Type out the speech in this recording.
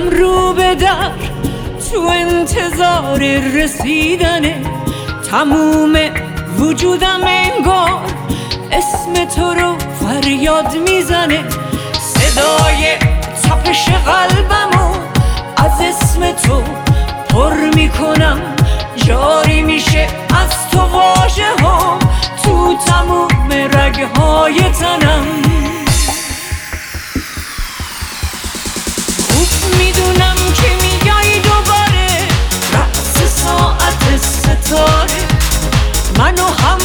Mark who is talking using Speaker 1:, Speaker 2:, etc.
Speaker 1: میشینم رو به در تو انتظار رسیدنه، تموم وجودم انگار اسم تو رو فریاد میزنه. صدای تپش قلبمو از اسم تو پر میکنم، جاری میشه از تو واژه ها تو تموم رگهای تنم. خوب میدونم که میای دوباره، رقص ساعت ستاره منو